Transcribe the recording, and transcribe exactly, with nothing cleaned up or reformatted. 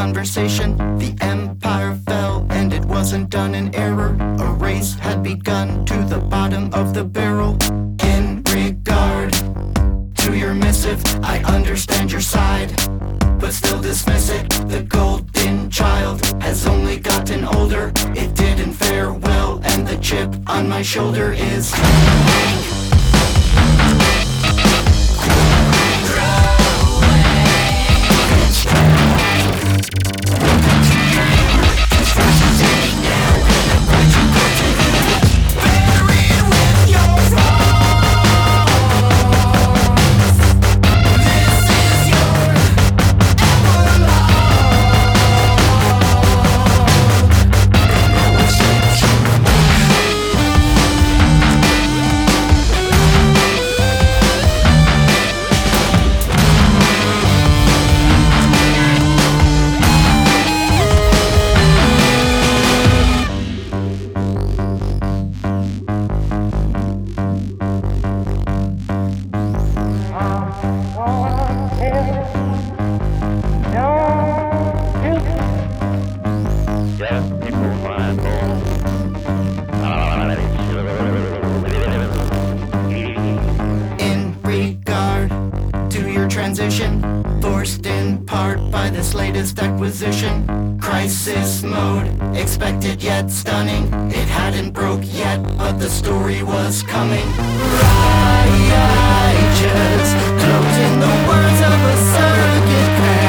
conversation. The empire fell, and it wasn't done in error. A race had begun to the bottom of the barrel. In regard to your missive, I understand your side, but still dismiss it. The golden child has only gotten older. It didn't fare well, and the chip on my shoulder is transition, forced in part by this latest acquisition. Crisis mode, expected yet stunning. It hadn't broke yet, but the story was coming. Righteous, cloaked in the words of a surrogate parent.